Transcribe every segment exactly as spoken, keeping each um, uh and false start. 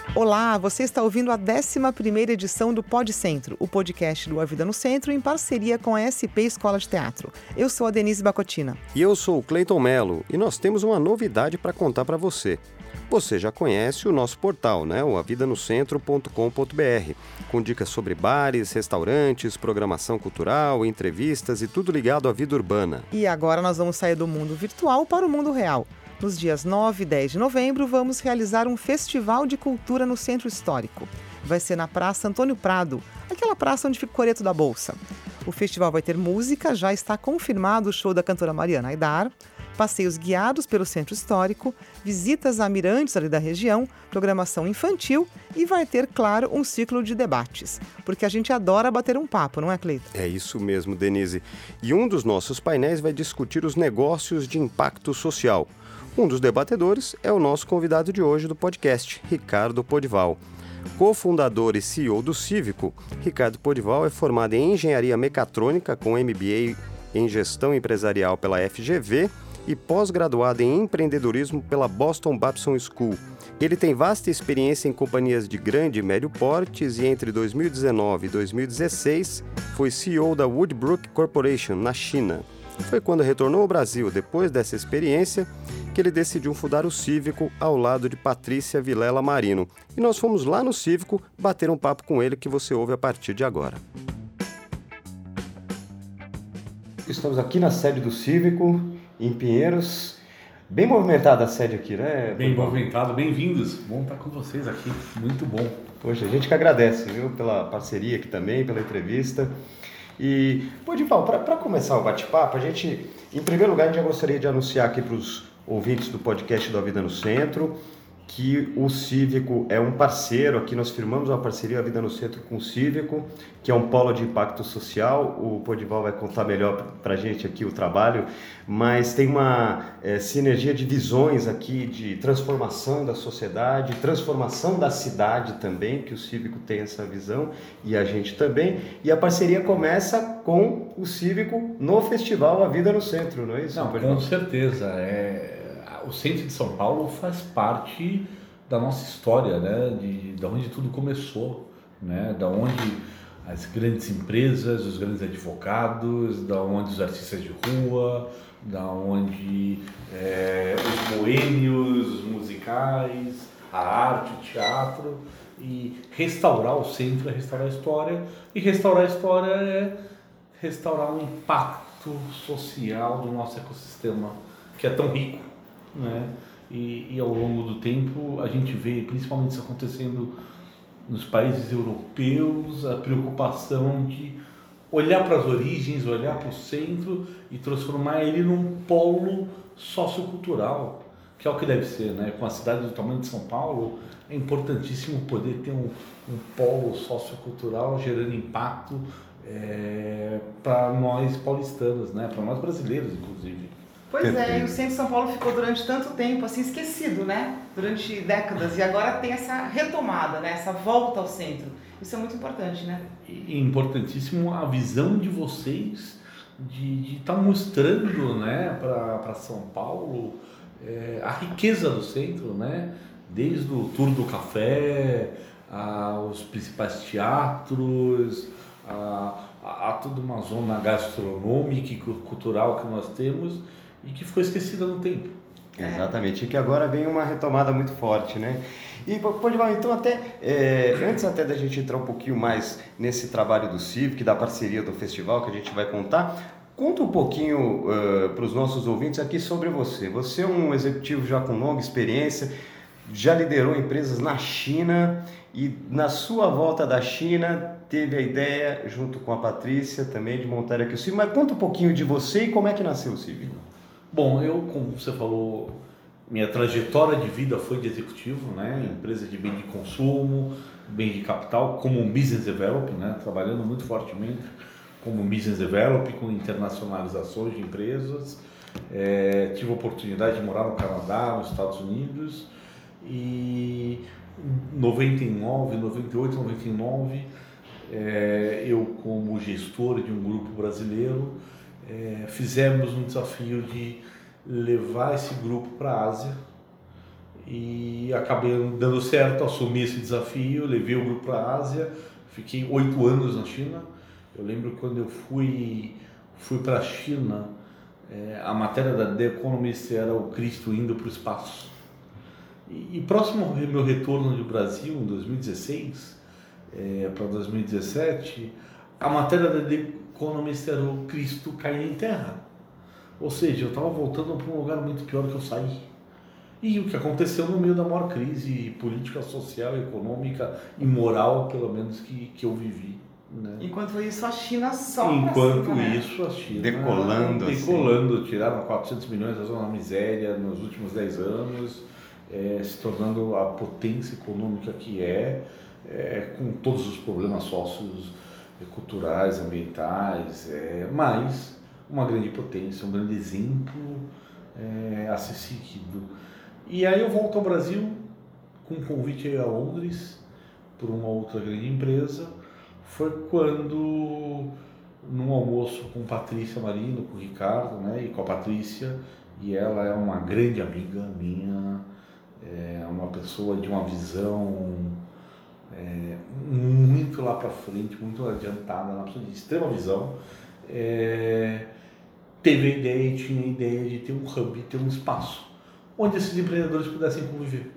Olá, você está ouvindo a décima primeira edição do Pod Centro, o podcast do A Vida no Centro, em parceria com a S P Escola de Teatro. Eu sou a Denise Bacotina. E eu sou o Cleiton Mello, e nós temos uma novidade para contar para você. Você já conhece o nosso portal, né? o a vida no centro ponto com ponto b r, com dicas sobre bares, restaurantes, programação cultural, entrevistas e tudo ligado à vida urbana. E agora nós vamos sair do mundo virtual para o mundo real. Nos dias nove e dez de novembro, vamos realizar um festival de cultura no Centro Histórico. Vai ser na Praça Antônio Prado, aquela praça onde fica o Coreto da Bolsa. O festival vai ter música, já está confirmado o show da cantora Mariana Aidar, passeios guiados pelo Centro Histórico, visitas a mirantes ali da região, programação infantil e vai ter, claro, um ciclo de debates. Porque a gente adora bater um papo, não é, Cleiton? É isso mesmo, Denise. E um dos nossos painéis vai discutir os negócios de impacto social. Um dos debatedores é o nosso convidado de hoje do podcast, Ricardo Podival. Co-fundador e C E O do Cívico, Ricardo Podival é formado em Engenharia Mecatrônica com M B A em Gestão Empresarial pela F G V e pós-graduado em Empreendedorismo pela Boston Babson School. Ele tem vasta experiência em companhias de grande e médio portes e entre dois mil e dezenove e dois mil e dezesseis foi C E O da Woodbrook Corporation, na China. Foi quando retornou ao Brasil, depois dessa experiência, que ele decidiu fundar o Cívico ao lado de Patrícia Vilela Marino. E nós fomos lá no Cívico bater um papo com ele que você ouve a partir de agora. Estamos aqui na sede do Cívico, em Pinheiros. Bem movimentada a sede aqui, né? Bem movimentado, bem-vindos. Bom estar com vocês aqui, muito bom. Poxa, a gente que agradece, viu, pela parceria aqui também, pela entrevista. E, Podival, para começar o bate-papo, a gente, em primeiro lugar, a gente já gostaria de anunciar aqui para os ouvintes do podcast do A Vida no Centro que o Cívico é um parceiro, aqui nós firmamos uma parceria A Vida no Centro com o Cívico, que é um polo de impacto social. O Podival vai contar melhor para a gente aqui o trabalho, mas tem uma é, sinergia de visões aqui, de transformação da sociedade, transformação da cidade também, que o Cívico tem essa visão, e a gente também. E a parceria começa com o Cívico no festival A Vida no Centro, não é isso? Não, com certeza. É... O centro de São Paulo faz parte da nossa história, né? de, de onde tudo começou, né? Da onde as grandes empresas, os grandes advogados, da onde os artistas de rua, da onde é, os boêmios, os musicais, a arte, o teatro. E restaurar o centro é restaurar a história, e restaurar a história é restaurar o impacto social do nosso ecossistema, que é tão rico. Né? E, e ao longo do tempo a gente vê, principalmente isso acontecendo nos países europeus, a preocupação de olhar para as origens, olhar para o centro e transformar ele num polo sociocultural, que é o que deve ser, né? Com a cidade do tamanho de São Paulo, é importantíssimo poder ter um, um polo sociocultural gerando impacto é, para nós paulistanos, né? Para nós brasileiros, inclusive. Pois é, e o centro de São Paulo ficou durante tanto tempo assim esquecido, né? Durante décadas, e agora tem essa retomada, né? Essa volta ao centro. Isso é muito importante, né? E importantíssimo a visão de vocês de estar tá mostrando, né, para São Paulo é, a riqueza do centro, né? Desde o Tour do Café, aos principais teatros, a, a, a toda uma zona gastronômica e cultural que nós temos, e que ficou esquecida no tempo. Exatamente, e que agora vem uma retomada muito forte, né? E, Podival, então até, é, antes até da gente entrar um pouquinho mais nesse trabalho do Cívico, da parceria do festival que a gente vai contar, conta um pouquinho uh, para os nossos ouvintes aqui sobre você. Você é um executivo já com longa experiência, já liderou empresas na China e na sua volta da China teve a ideia, junto com a Patrícia também, de montar aqui o Cívico. Mas conta um pouquinho de você e como é que nasceu o Cívico. Bom, eu, como você falou, minha trajetória de vida foi de executivo, né? Empresa de bem de consumo, bem de capital, como business developer, né? Trabalhando muito fortemente como business developer, com internacionalizações de empresas. É, tive a oportunidade de morar no Canadá, nos Estados Unidos, e em noventa e nove, noventa e oito, noventa e nove, é, eu como gestor de um grupo brasileiro, É, fizemos um desafio de levar esse grupo para a Ásia E acabei dando certo, assumi esse desafio, levei o grupo para a Ásia, fiquei oito anos na China. Eu lembro quando eu fui, fui para a China, é, a matéria da The Economist era o Cristo indo para o espaço. E, e próximo ao meu retorno do Brasil, em dois mil e dezesseis, é, para dois mil e dezessete, a matéria da The Economist era o Cristo caindo em terra. Ou seja, eu estava voltando para um lugar muito pior que eu saí. E o que aconteceu no meio da maior crise política, social, econômica e moral, pelo menos, que, que eu vivi. Né? Enquanto isso, a China só Enquanto cima, né? isso, a China... Decolando. Decolando, assim. Tiraram quatrocentos milhões da zona da miséria nos últimos dez anos, é, se tornando a potência econômica que é, é com todos os problemas sócios, culturais, ambientais, é, mas uma grande potência, um grande exemplo é, a ser seguido. E aí eu volto ao Brasil com um convite a Londres por uma outra grande empresa. Foi quando, num almoço com Patrícia Marino, com o Ricardo, né, e com a Patrícia, e ela é uma grande amiga minha, é uma pessoa de uma visão é, muito lá para frente, muito adiantada, uma pessoa de extrema visão, é, teve a ideia e tinha a ideia de ter um hub, ter um espaço onde esses empreendedores pudessem conviver.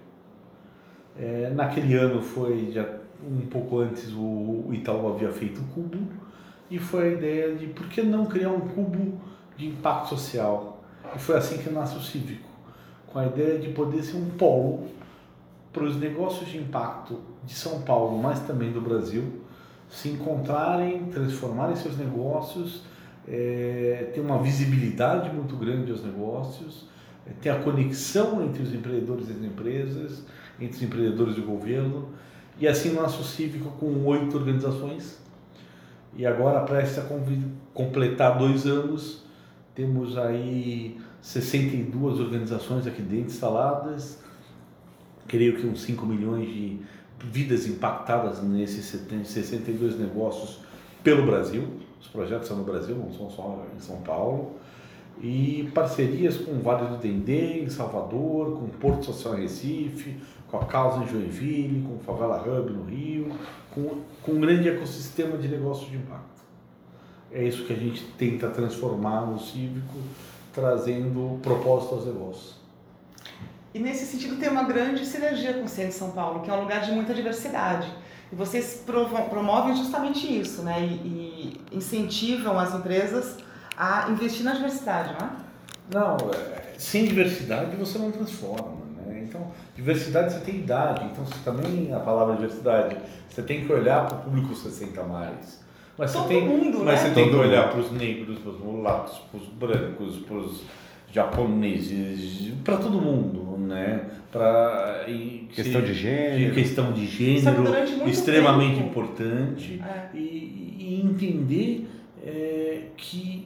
É, naquele ano foi, já um pouco antes, o, o Itaú havia feito o Cubo, e foi a ideia de por que não criar um cubo de impacto social. E foi assim que nasce o Cívico, com a ideia de poder ser um polo para os negócios de impacto de São Paulo, mas também do Brasil, se encontrarem, transformarem seus negócios, é, ter uma visibilidade muito grande aos negócios, ter a conexão entre os empreendedores e as empresas, entre os empreendedores e o governo, e assim nasce o Cívico com oito organizações, e agora prestes a completar dois anos, temos aí sessenta e duas organizações aqui dentro instaladas, creio que uns cinco milhões de vidas impactadas nesses sessenta e dois negócios pelo Brasil, os projetos são no Brasil, não são só em São Paulo, e parcerias com o Vale do Dendê, em Salvador, com o Porto Social em Recife, com a Causa em Joinville, com o Favela Hub no Rio, com, com um grande ecossistema de negócios de impacto. É isso que a gente tenta transformar no Cívico, trazendo propósito aos negócios. E nesse sentido tem uma grande sinergia com o centro de São Paulo, que é um lugar de muita diversidade. E vocês promovem justamente isso, né? E, e incentivam as empresas a investir na diversidade, não é? Não, sem diversidade você não transforma, né? Então, diversidade você tem idade, então você também, a palavra diversidade, você tem que olhar para o público sessenta a mais. Mas Todo você tem, mundo, mas né? você tem que Todo olhar mundo. para os negros, para os mulatos, para os brancos, para os japoneses, para todo mundo, né? Para Questão de gênero. questão de gênero, Só que durante muito extremamente tempo. importante, É. e, e entender é, que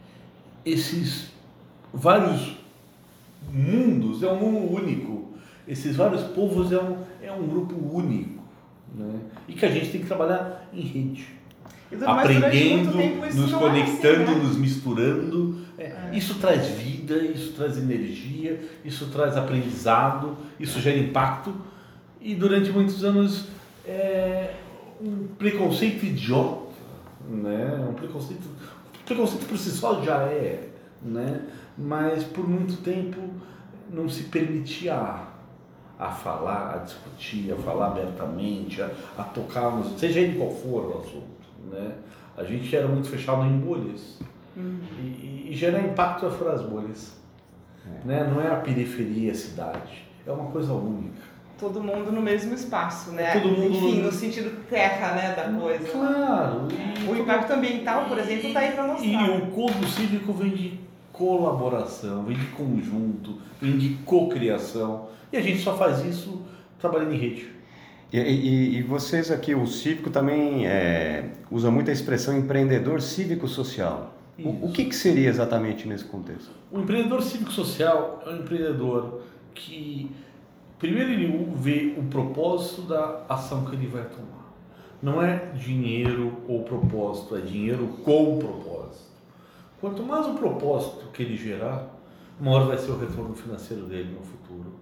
esses vários mundos é um mundo único, esses vários povos é um, é um grupo único, né? E que a gente tem que trabalhar em rede, E du- mas durante aprendendo, muito tempo isso nos não era conectando, assim, né? nos misturando. É, Isso traz vida, isso traz energia, isso traz aprendizado, isso gera impacto. E durante muitos anos é um preconceito idiota, né? Um preconceito, preconceito por si só já é, né? Mas por muito tempo não se permitia a, a falar, a discutir, a falar abertamente, a, a tocar, nos, seja ele qual for o assunto, né? A gente era muito fechado em bolhas. Uhum. E, e, e gerar impacto é furar as bolhas, é. Né? Não é a periferia, a cidade, é uma coisa única. Todo mundo no mesmo espaço, né? Todo mundo Enfim, no... no sentido terra, né, da coisa. Claro. E o impacto ambiental, por exemplo, está aí para mostrar. E o Código Cívico vem de colaboração, vem de conjunto, vem de cocriação. E a gente só faz isso trabalhando em rede. E, e, e vocês aqui, o Cívico também é, usa muito a expressão empreendedor cívico-social. O, o que, que seria exatamente nesse contexto? O empreendedor cívico-social é um empreendedor que, primeiro, ele vê o propósito da ação que ele vai tomar. Não é dinheiro ou propósito, é dinheiro com propósito. Quanto mais o propósito que ele gerar, maior vai ser o retorno financeiro dele no futuro.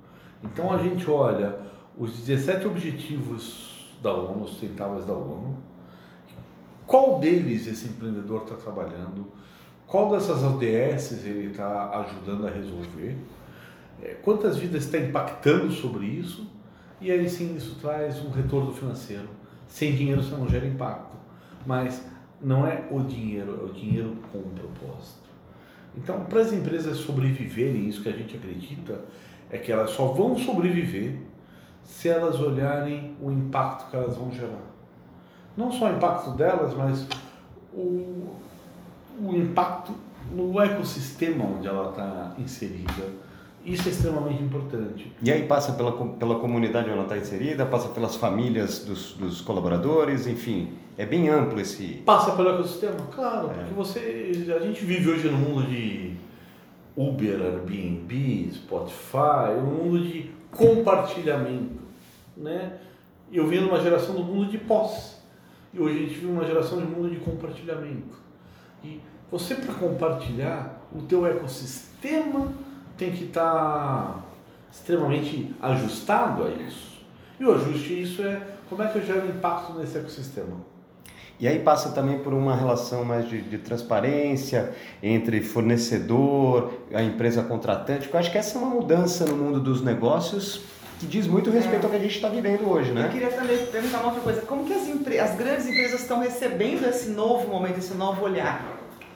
Então a gente olha os dezessete objetivos da ONU, sustentáveis da ONU, qual deles esse empreendedor está trabalhando, qual dessas O D S ele está ajudando a resolver, quantas vidas está impactando sobre isso, e aí sim isso traz um retorno financeiro. Sem dinheiro você não gera impacto, mas não é o dinheiro, é o dinheiro com um propósito. Então, para as empresas sobreviverem, isso que a gente acredita, é que elas só vão sobreviver se elas olharem o impacto que elas vão gerar. Não só o impacto delas, mas o, o impacto no ecossistema onde ela está inserida. Isso é extremamente importante. E aí passa pela, pela comunidade onde ela está inserida, passa pelas famílias dos, dos colaboradores, enfim, é bem amplo esse... Passa pelo ecossistema, claro, é. porque você, a gente vive hoje no mundo de Uber, Airbnb, Spotify, um mundo de compartilhamento, né? Eu venho numa geração do mundo de posse, e hoje a gente vive uma geração de mundo de compartilhamento. E você, para compartilhar, o teu ecossistema tem que estar extremamente ajustado a isso. E o ajuste isso é como é que eu gero impacto nesse ecossistema. E aí passa também por uma relação mais de, de transparência entre fornecedor, a empresa contratante, porque eu acho que essa é uma mudança no mundo dos negócios que diz muito respeito é. ao que a gente está vivendo hoje, né? Eu queria também perguntar uma outra coisa, como que as, empre- as grandes empresas estão recebendo esse novo momento, esse novo olhar?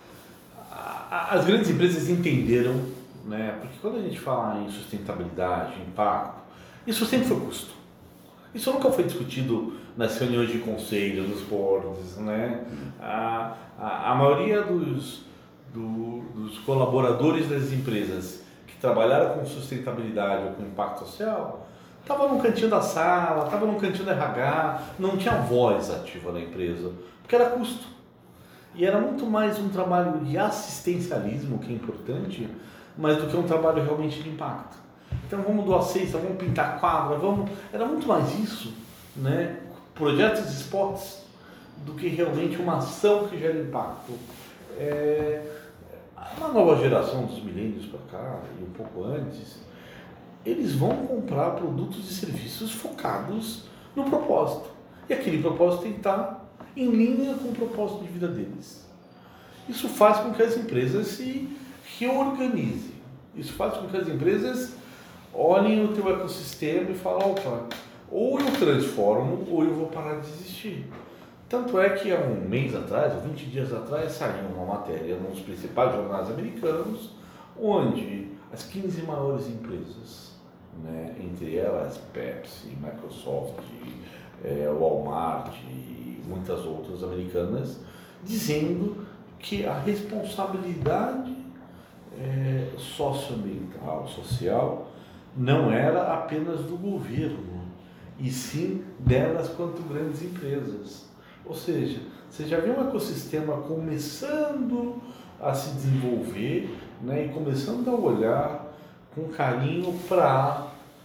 As grandes empresas entenderam, né? Porque quando a gente fala em sustentabilidade, impacto, isso sempre foi custo. Isso nunca foi discutido nas reuniões de conselho, nos boards, né? A, a, a maioria dos, do, dos colaboradores das empresas que trabalharam com sustentabilidade ou com impacto social estava num cantinho da sala, estava num cantinho da R H, não tinha voz ativa na empresa, porque era custo. E era muito mais um trabalho de assistencialismo, que é importante, mas do que um trabalho realmente de impacto. Então vamos doar cesta, vamos pintar quadra, vamos... Era muito mais isso, né? Projetos e spots, do que realmente uma ação que gera impacto. É... A nova geração dos milênios para cá, e um pouco antes, eles vão comprar produtos e serviços focados no propósito. E aquele propósito tem que estar em linha com o propósito de vida deles. Isso faz com que as empresas se reorganizem. Isso faz com que as empresas olhem o teu ecossistema e falem, opa, ou eu transformo ou eu vou parar de existir. Tanto é que há um mês atrás, ou vinte dias atrás, saiu uma matéria num dos principais jornais americanos, onde as quinze maiores empresas, né, entre elas Pepsi, Microsoft, é, Walmart e muitas outras americanas, dizendo que a responsabilidade é, socioambiental, social, não era apenas do governo, e sim delas quanto grandes empresas. Ou seja, você já vê um ecossistema começando a se desenvolver, né, e começando a olhar com carinho para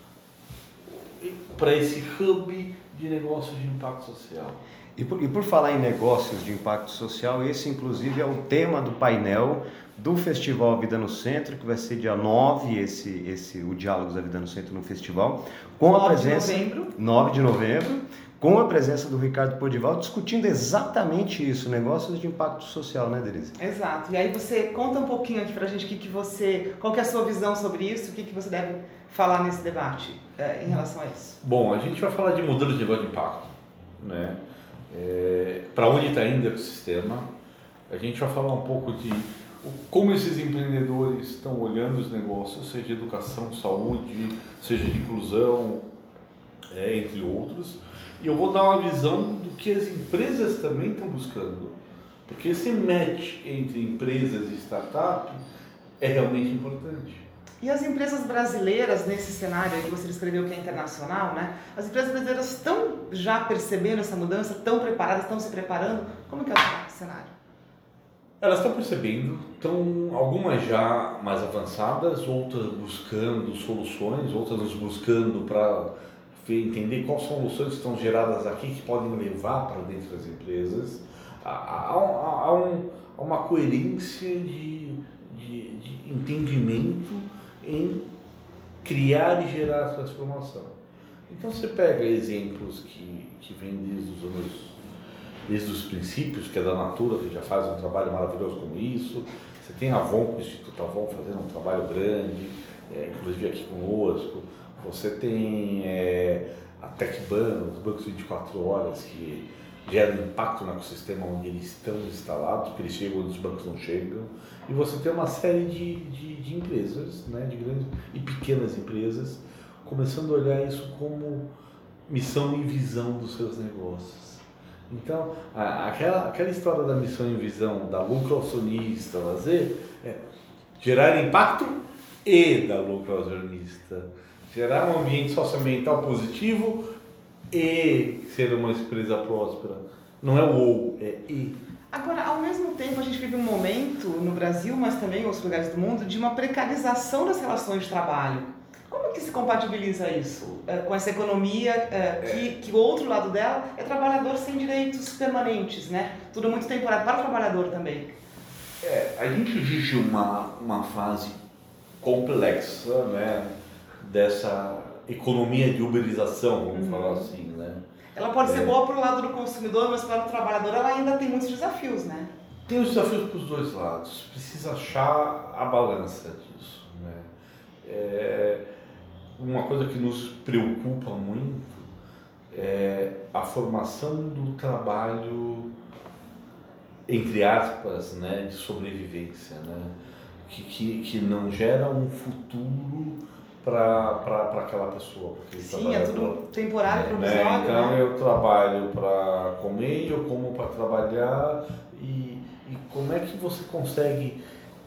para esse hub de negócios de impacto social. E por, e por falar em negócios de impacto social, esse inclusive é o tema do painel do Festival Vida no Centro, que vai ser dia nove, esse, esse, o Diálogos da Vida no Centro no festival, com a presença... nove de novembro. nove de novembro, com a presença do Ricardo Podival, discutindo exatamente isso, negócios de impacto social, né, Denise? Exato. E aí você conta um pouquinho aqui pra gente o que, que você, qual que é a sua visão sobre isso, o que, que você deve falar nesse debate é, em relação a isso. Bom, a gente vai falar de modelos de negócio de impacto, né? É, para onde está indo o ecossistema. A gente vai falar um pouco de como esses empreendedores estão olhando os negócios, seja de educação, saúde, seja de inclusão, é, entre outros. E eu vou dar uma visão do que as empresas também estão buscando. Porque esse match entre empresas e startup é realmente importante. E as empresas brasileiras, nesse cenário que você descreveu que é internacional, né? As empresas brasileiras estão já percebendo essa mudança, estão preparadas, estão se preparando? Como que é o cenário? Elas estão percebendo, estão algumas já mais avançadas, outras buscando soluções, outras buscando para entender quais soluções que estão geradas aqui que podem levar para dentro das empresas. Há, há, há, um, há uma coerência de, de, de entendimento em criar e gerar a transformação. Então você pega exemplos que, que vêm desde os anos, desde os princípios, que é da Natura, que já faz um trabalho maravilhoso como isso. Você tem a Avon, o Instituto Avon, fazendo um trabalho grande, é, inclusive aqui conosco. Você tem é, a TecBan, os bancos vinte e quatro horas, que geram impacto no ecossistema onde eles estão instalados, porque eles chegam onde os bancos não chegam. E você tem uma série de, de, de empresas, né, de grandes e pequenas empresas, começando a olhar isso como missão e visão dos seus negócios. Então, a, aquela, aquela história da missão e visão, da lucro acionista, fazer, é gerar impacto e da lucro acionista. Gerar um ambiente socioambiental positivo e ser uma empresa próspera. Não é o ou, é e. Agora, ao mesmo tempo, a gente vive um momento no Brasil, mas também em outros lugares do mundo, de uma precarização das relações de trabalho. Como que se compatibiliza isso é, com essa economia é, que, que o outro lado dela é trabalhador sem direitos permanentes, né? Tudo muito temporário para o trabalhador também. É, a gente vive uma, uma fase complexa, né, dessa economia de uberização, vamos uhum. falar assim, né? Ela pode é. ser boa para o lado do consumidor, mas para o trabalhador ela ainda tem muitos desafios, né? Tem os desafios para os dois lados. Precisa achar a balança disso, né? É, uma coisa que nos preocupa muito é a formação do trabalho, entre aspas, né, de sobrevivência, né? Que, que, que não gera um futuro para aquela pessoa. Sim, é tudo temporário, provisório, né? Então né? eu trabalho para comer, eu como para trabalhar, e, e como é que você consegue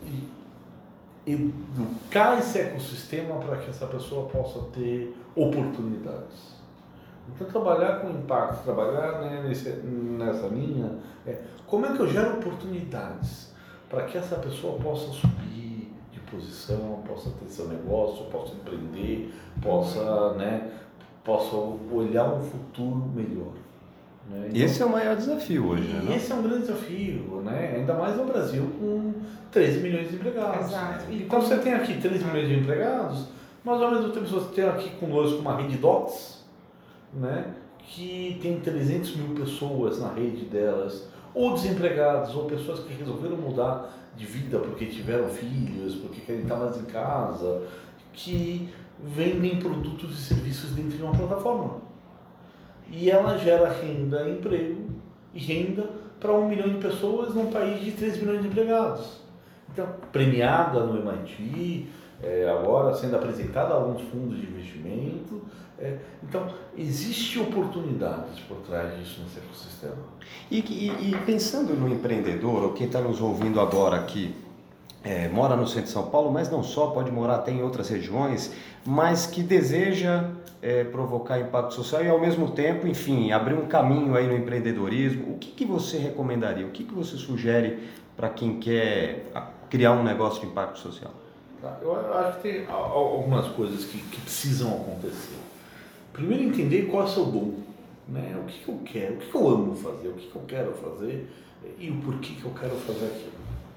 educar esse ecossistema para que essa pessoa possa ter oportunidades? Então trabalhar com impacto, trabalhar, né, nesse, nessa linha, é, como é que eu gero oportunidades para que essa pessoa possa subir de posição, possa ter seu negócio, possa empreender, possa, né, possa olhar um futuro melhor. Né? Então, esse é o maior desafio hoje, e né? Esse é um grande desafio, né? Ainda mais no Brasil, com treze milhões de empregados. Exato. E então você tem aqui treze milhões de empregados, mas ao mesmo tempo você tem aqui conosco uma rede Dots, né, que tem trezentas mil pessoas na rede delas, ou desempregados, ou pessoas que resolveram mudar de vida porque tiveram filhos, porque querem estar mais em casa, que vendem produtos e serviços dentro de uma plataforma. E ela gera renda, emprego e renda para um milhão de pessoas num país de três milhões de empregados. Então, premiada no M I T, é, agora sendo apresentada a alguns fundos de investimento. É, então, existe oportunidades por trás disso nesse ecossistema. E, e, e pensando no empreendedor, ou quem está nos ouvindo agora aqui, é, mora no centro de São Paulo, mas não só, pode morar até em outras regiões, mas que deseja é, provocar impacto social e ao mesmo tempo, enfim, abrir um caminho aí no empreendedorismo, o que, que você recomendaria? O que, que você sugere para quem quer criar um negócio de impacto social? Eu acho que tem algumas coisas que, que precisam acontecer. Primeiro, entender qual é o seu dom, né? O que, que eu quero, o que, que eu amo fazer, o que, que eu quero fazer e o porquê que eu quero fazer aquilo.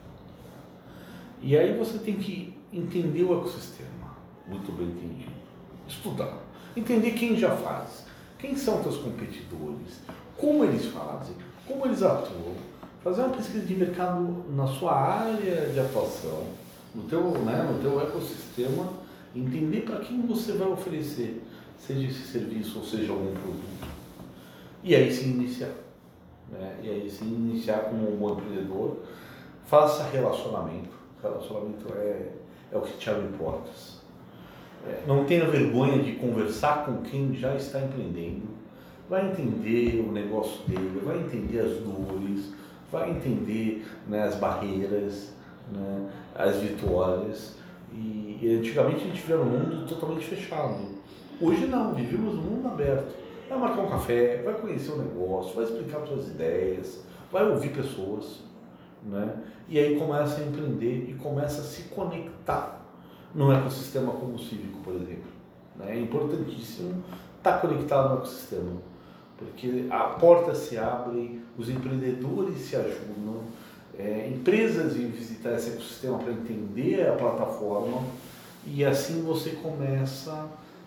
E aí você tem que entender o ecossistema, muito bem entendido. Estudar, entender quem já faz, quem são teus competidores, como eles fazem, como eles atuam, fazer uma pesquisa de mercado na sua área de atuação, no teu, né, no teu ecossistema, entender para quem você vai oferecer, seja esse serviço ou seja algum produto. E aí sim iniciar. Né? E aí sim iniciar como um bom empreendedor. Faça relacionamento. Relacionamento é, é o que te abre portas. É, não tenha vergonha de conversar com quem já está empreendendo. Vai entender o negócio dele, vai entender as dores, vai entender, né, as barreiras, né, as vitórias. E, e antigamente a gente vivia num mundo totalmente fechado. Hoje não, vivemos num mundo aberto. Vai marcar um café, vai conhecer o negócio, vai explicar suas ideias, vai ouvir pessoas, né? E aí começa a empreender e começa a se conectar num ecossistema como o cívico, por exemplo. Né? É importantíssimo estar conectado no ecossistema, porque a porta se abre, os empreendedores se ajudam, é, empresas vêm visitar esse ecossistema para entender a plataforma, e assim você começa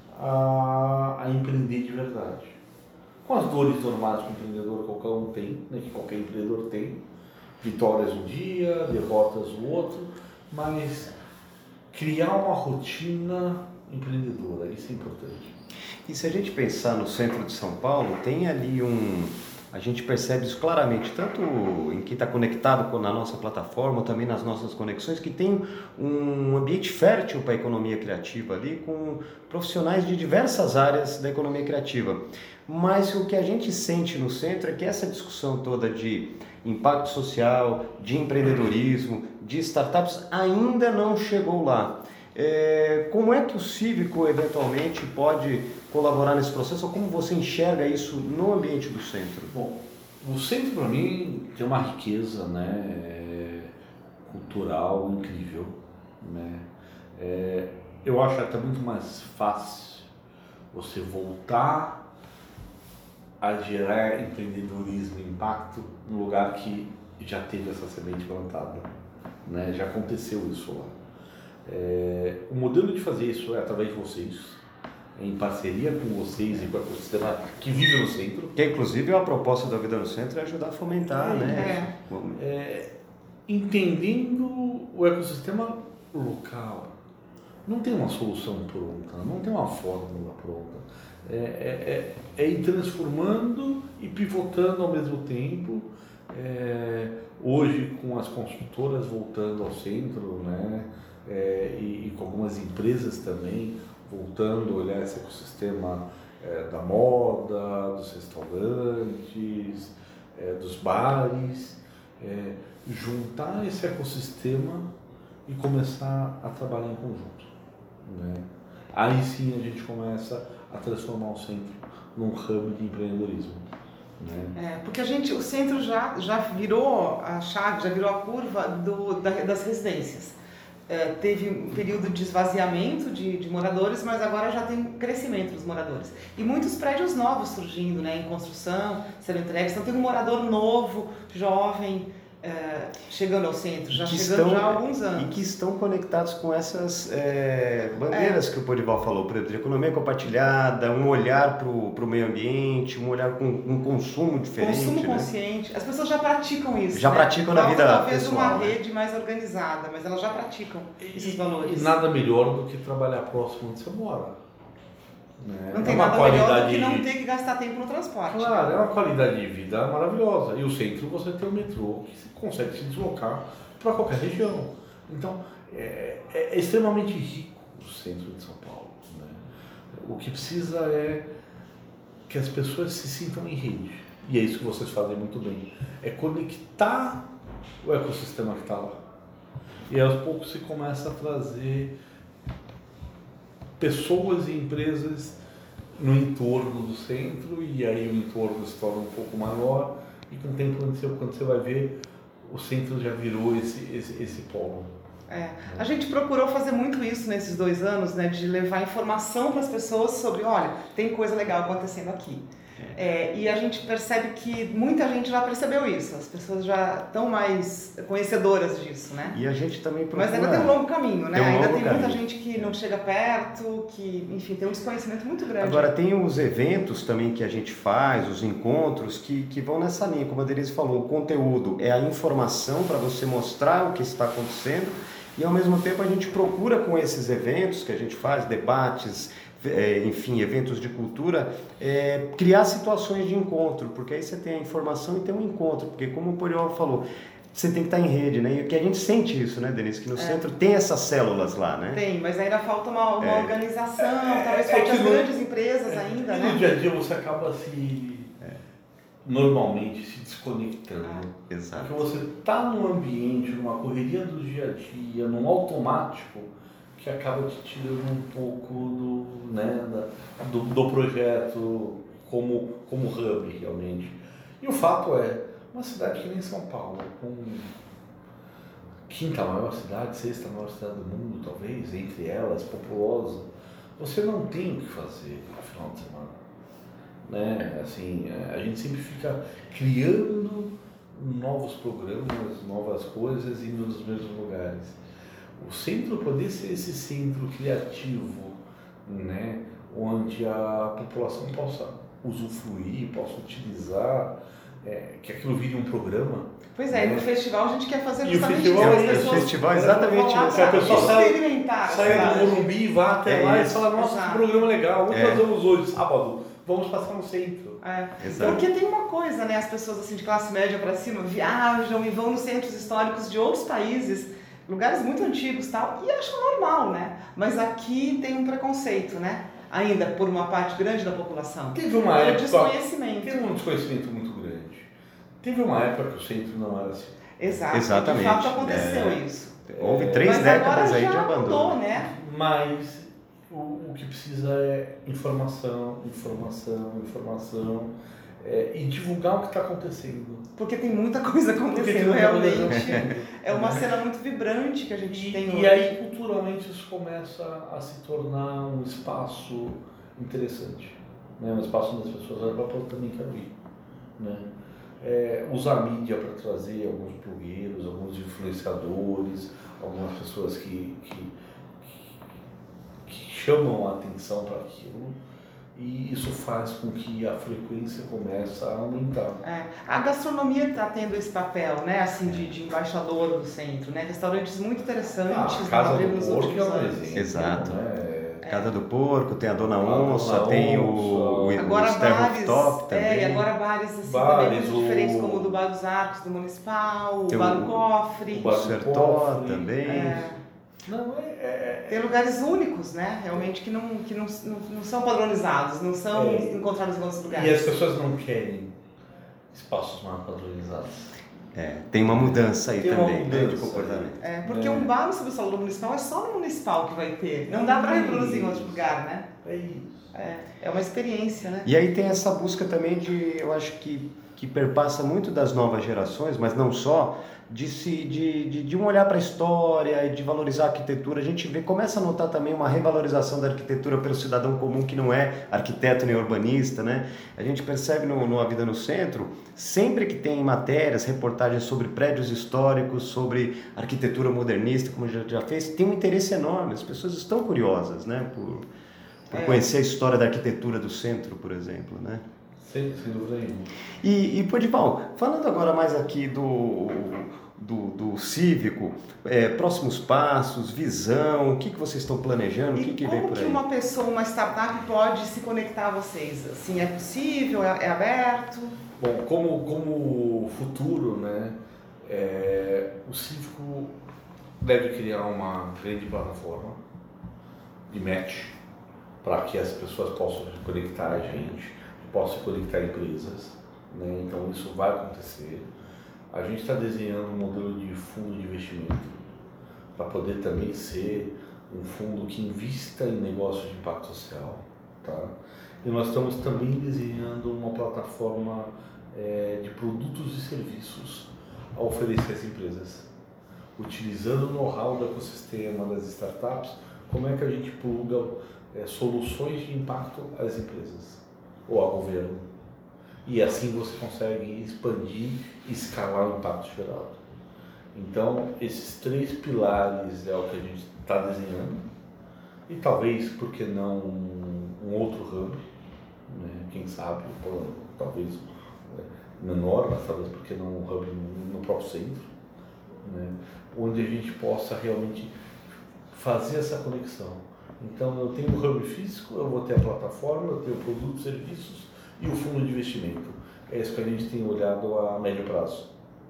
a, a empreender de verdade. Com as dores normais que o empreendedor qualquer um tem, né, que qualquer empreendedor tem, vitórias um dia, derrotas o outro, mas criar uma rotina empreendedora, isso é importante. E se a gente pensar no centro de São Paulo, tem ali um... A gente percebe isso claramente, tanto em quem está conectado na nossa plataforma, também nas nossas conexões, que tem um ambiente fértil para a economia criativa ali, com profissionais de diversas áreas da economia criativa. Mas o que a gente sente no centro é que essa discussão toda de impacto social, de empreendedorismo, de startups, ainda não chegou lá. É, como é que o Cívico eventualmente pode colaborar nesse processo, ou como você enxerga isso no ambiente do centro? Bom, o centro para mim tem uma riqueza, né, cultural incrível, né? É, eu acho até muito mais fácil você voltar a gerar empreendedorismo e impacto no lugar que já teve essa semente plantada, né? Já aconteceu isso lá. É, o modelo de fazer isso é através de vocês, em parceria com vocês e com o ecossistema que vive no centro. Que inclusive a proposta da Vida no Centro é ajudar a fomentar, é, né? É, é, entendendo o ecossistema local. Não tem uma solução pronta, não tem uma fórmula pronta. É, é, é, é ir transformando e pivotando ao mesmo tempo. É, hoje com as construtoras voltando ao centro, né? É, e, e com algumas empresas também voltando a olhar esse ecossistema é, da moda, dos restaurantes, é, dos bares, é, juntar esse ecossistema e começar a trabalhar em conjunto, né? Aí sim a gente começa a transformar o centro num hub de empreendedorismo, né? É, porque a gente, o centro já, já virou a chave, já virou a curva do, da, das residências. É, teve um período de esvaziamento de, de moradores, mas agora já tem crescimento dos moradores. E muitos prédios novos surgindo, né, em construção, sendo entregues. Então tem um morador novo, jovem, é, chegando ao centro, já chegando estão, já há alguns anos. E que estão conectados com essas é, bandeiras é. que o Podival falou, por exemplo, de economia compartilhada, um olhar para o meio ambiente, um olhar com um consumo diferente. Consumo né? consciente. As pessoas já praticam isso. Já né? praticam na vida talvez pessoal. Talvez uma né? rede mais organizada, mas elas já praticam esses valores. E nada melhor do que trabalhar próximo onde você mora. Né? Não tem é uma nada qualidade melhor do que não de... ter que gastar tempo no transporte. Claro, né? é uma qualidade de vida maravilhosa. E o centro você tem o metrô que consegue se deslocar para qualquer região. Então, é, é extremamente rico o centro de São Paulo. Né? O que precisa é que as pessoas se sintam em rede. E é isso que vocês fazem muito bem. É conectar o ecossistema que está lá. E aos poucos se começa a trazer pessoas e empresas no entorno do centro, e aí o entorno se torna um pouco maior, e com o tempo, quando você vai ver, o centro já virou esse, esse, esse polo. É. A gente procurou fazer muito isso nesses dois anos, né, de levar informação para as pessoas sobre, olha, tem coisa legal acontecendo aqui. É, e a gente percebe que muita gente já percebeu isso, as pessoas já estão mais conhecedoras disso, né? E a gente também procura... Mas ainda tem um longo caminho, né? Tem um ainda longo tem caminho. muita gente que não chega perto, que, enfim, tem um desconhecimento muito grande. Agora, tem os eventos também que a gente faz, os encontros, que, que vão nessa linha, como a Denise falou, o conteúdo é a informação para você mostrar o que está acontecendo, e ao mesmo tempo a gente procura com esses eventos que a gente faz, debates, É, enfim, eventos de cultura, é, criar situações de encontro, porque aí você tem a informação e tem um encontro, porque como o Podival falou, você tem que estar em rede, né? E que a gente sente isso, né, Denise? Que no é. centro tem essas células lá, né? Tem, mas ainda falta uma, uma é. organização, é, talvez é, falte é as no, grandes empresas é, ainda, e né? no dia a dia você acaba se... normalmente se desconectando. Ah, exato. Porque você está num ambiente, numa correria do dia a dia, num automático, que acaba te tirando um pouco do, né, da, do, do projeto como, como hub, realmente. E o fato é, uma cidade que nem São Paulo, com quinta maior cidade, sexta maior cidade do mundo, talvez, entre elas, populosa, você não tem o que fazer no final de semana. Né? Assim, a gente sempre fica criando novos programas, novas coisas, indo nos mesmos lugares. O centro poder ser esse centro criativo, né? Onde a população possa usufruir, possa utilizar, é, que aquilo vire um programa. Pois é, né? E no festival a gente quer fazer E justamente o festival, isso. As é, pessoas o festival é exatamente vão lá isso. Que a pessoa pra sai, experimentar. sai do sabe? Morumbi, vá até É lá isso. e fala, nossa, Exato. que programa legal, onde É. nós vamos hoje, sábado? Vamos passar no centro. É. Exato. Porque tem uma coisa, né? As pessoas assim de classe média para cima viajam e vão nos centros históricos de outros países, lugares muito antigos e tal, e acham normal, né? Mas aqui tem um preconceito, né? Ainda por uma parte grande da população. Teve uma Por época... desconhecimento. Teve um desconhecimento muito grande. Teve uma época que o centro não era assim. Exato. Exatamente. De fato aconteceu É. isso. Houve três Mas décadas agora aí de já abandono. mudou, né? Mas o, o que precisa é informação, informação, informação é, e divulgar o que está acontecendo. Porque tem muita coisa Porque acontecendo tem muita realmente. coisa. É uma cena muito vibrante que a gente E, tem e hoje. aí, culturalmente, isso começa a se tornar um espaço interessante. Né? Um espaço onde as pessoas olham para também quero ir. Né? É, usar a mídia para trazer alguns blogueiros, alguns influenciadores, algumas pessoas que, que, que, que chamam a atenção para aquilo. E isso faz com que a frequência comece a aumentar. É, a gastronomia está tendo esse papel, né, assim, de, de embaixador do centro, né, restaurantes muito interessantes. Ah, a Casa abrindo do nos Porco últimos é um anos. exemplo. Exato. Né? Casa do Porco, tem a Dona A Onça, Dona tem o, Onça. o, Agora o Stern bares, Rooftop também. é, e agora bares assim Bares, também muito o- diferentes, como o do Bar dos Arcos, do Municipal, o Tem Bar o- do Cofre. o Bar O do Sertó Cofre. também. É, Não, é, é, tem lugares únicos, né, realmente que não, que não, não, não são padronizados, não são É. encontrados em outros E as lugares. pessoas não querem espaços mais padronizados. É, tem uma mudança aí Tem uma também, né, de mudança. comportamento. É, porque É. um bar no subsolo do Municipal é só no Municipal que vai ter, não dá para reproduzir em outro lugar, né? É isso. É, é uma experiência, né? E aí tem essa busca também de, eu acho que, que perpassa muito das novas gerações, mas não só, de, se, de, de, de um olhar para a história e de valorizar a arquitetura. A gente vê, começa a notar também uma revalorização da arquitetura pelo cidadão comum que não é arquiteto nem urbanista, né? A gente percebe no, no A Vida no Centro, sempre que tem matérias, reportagens sobre prédios históricos, sobre arquitetura modernista, como já, já fez, tem um interesse enorme, as pessoas estão curiosas, né? Por, por É. conhecer a história da arquitetura do centro, por exemplo, né? Sem, sem dúvida nenhuma. E, e Podival, falando agora mais aqui do, do, do cívico, é, próximos passos, visão, o que, que vocês estão planejando, o E que, que vem como por que aí? uma pessoa, uma startup pode se conectar a vocês? Assim, é possível? É, é aberto? Bom, como, como futuro, né, é, o Cívico deve criar uma grande plataforma de match para que as pessoas possam se conectar a gente, possam se conectar a empresas, né? Então isso vai acontecer. A gente está desenhando um modelo de fundo de investimento para poder também ser um fundo que invista em negócios de impacto social, tá? E nós estamos também desenhando uma plataforma é, de produtos e serviços a oferecer às empresas, utilizando o know-how do ecossistema das startups, como é que a gente pluga é, soluções de impacto às empresas ou ao governo. E assim você consegue expandir e escalar o impacto gerado. Então, esses três pilares é o que a gente está desenhando. E talvez, por que não, um, um outro hub, né? Quem sabe, pô, talvez menor, mas talvez porque não um hub no, no próprio centro, né? Onde a gente possa realmente fazer essa conexão. Então, eu tenho o hub físico, eu vou ter a plataforma, eu tenho produtos, serviços e o fundo de investimento. É isso que a gente tem olhado a médio prazo.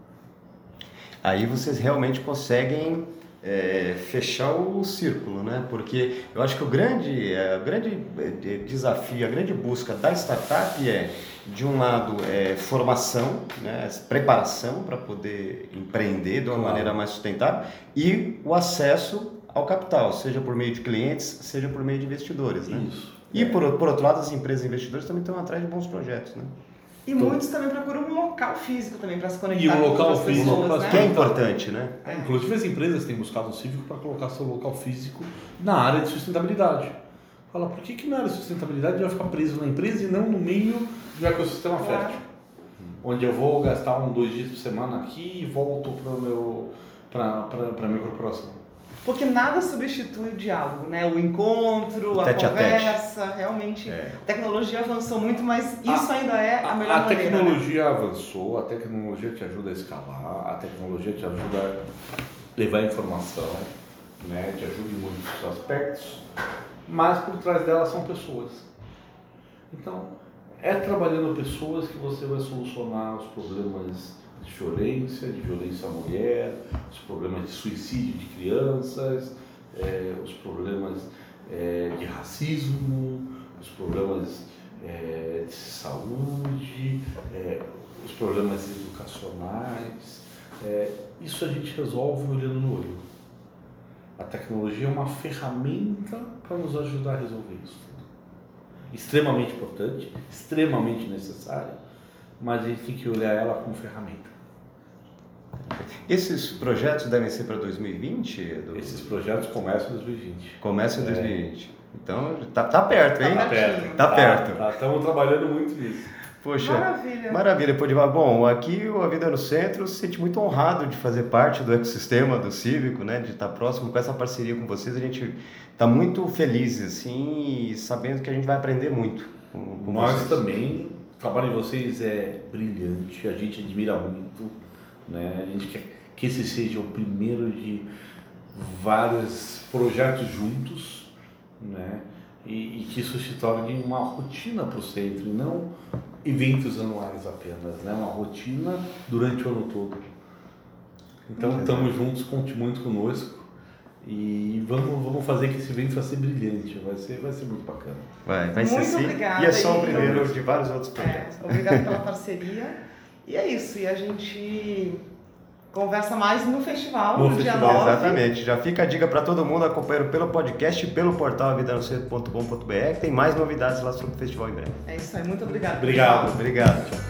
Aí vocês realmente conseguem é, fechar o círculo, né? Porque eu acho que o grande, é, o grande desafio, a grande busca da startup é, de um lado, é, formação, né? Preparação para poder empreender de uma Claro. maneira mais sustentável e o acesso ao capital, seja por meio de clientes, seja por meio de investidores, né? Isso. E por, por outro lado, as empresas investidoras também estão atrás de bons projetos, né? E muitos também procuram um local físico também para se conectar E um com local outras físico pessoas, para- né? Que é importante, né? É. Inclusive as empresas têm buscado o Cívico para colocar seu local físico na área de sustentabilidade. Fala, por que, que na área de sustentabilidade vai ficar preso na empresa e não no meio de um ecossistema Claro. fértil? Onde eu vou gastar um, dois dias por semana aqui e volto para meu para a minha corporação. Porque nada substitui o diálogo, né? O encontro, a tete conversa, a tete. realmente. É. A tecnologia avançou muito, mas isso A, ainda é a melhor a maneira. A tecnologia, né? Avançou, a tecnologia te ajuda a escalar, a tecnologia te ajuda a levar informação, né? Te ajuda em muitos aspectos, mas por trás dela são pessoas. Então, é trabalhando pessoas que você vai solucionar os problemas de violência, de violência à mulher, os problemas de suicídio de crianças, é, os problemas é, de racismo, os problemas é, de saúde, é, os problemas educacionais. É, isso a gente resolve olhando no olho. A tecnologia é uma ferramenta para nos ajudar a resolver isso tudo. Extremamente importante, extremamente necessária, mas a gente tem que olhar ela como ferramenta. Esses projetos devem ser para dois mil e vinte? Edu? Esses projetos começam em dois mil e vinte. Começa em dois mil e vinte. É. Então, tá, tá perto, hein? Tá perto. Tá perto. Tá, estamos trabalhando muito nisso. Poxa, maravilha. Maravilha, Podival. Bom, aqui o A Vida no Centro se sente muito honrado de fazer parte do ecossistema do Cívico, né? De estar próximo com essa parceria com vocês. A gente está muito feliz, assim, sabendo que a gente vai aprender muito com, com Nós vocês. também, o trabalho de vocês é brilhante, a gente admira muito, né? A gente quer que esse seja o primeiro de vários projetos juntos, né? E, e que isso se torne uma rotina para o centro, e não eventos anuais apenas, né? Uma rotina durante o ano todo. Então, estamos juntos, conte muito conosco e vamos, vamos fazer que esse evento vai ser brilhante, vai ser, vai ser muito bacana. Vai, vai muito ser sim. Obrigada, e é só e o primeiro então, de vários outros projetos. É, obrigada pela parceria. E é isso, e a gente conversa mais no festival, no, no dia nove. Exatamente, já fica a dica para todo mundo acompanhando pelo podcast e pelo portal a vida no centro ponto com ponto b r, tem mais novidades lá sobre o festival em breve. É isso aí, muito obrigada. Obrigado. Obrigado. Tchau.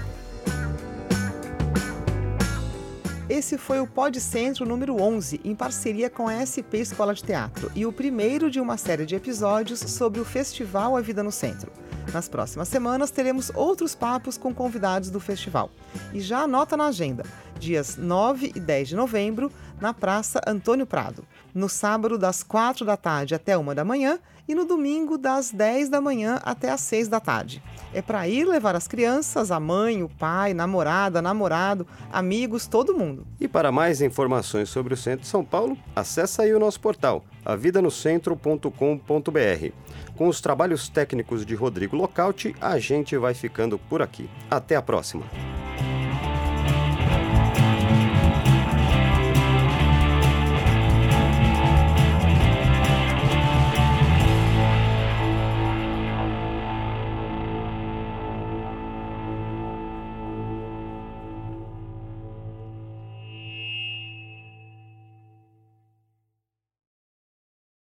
Esse foi o Pod Centro número onze, em parceria com a S P Escola de Teatro, e o primeiro de uma série de episódios sobre o Festival A Vida no Centro. Nas próximas semanas teremos outros papos com convidados do festival. E já anota na agenda, dias nove e dez de novembro, na Praça Antônio Prado. No sábado, das quatro da tarde até uma da manhã e no domingo, das dez da manhã até as seis da tarde. É para ir levar as crianças, a mãe, o pai, namorada, namorado, amigos, todo mundo. E para mais informações sobre o Centro de São Paulo, acessa aí o nosso portal, a vida no centro ponto com ponto b r. Com os trabalhos técnicos de Rodrigo Locauti, a gente vai ficando por aqui. Até a próxima!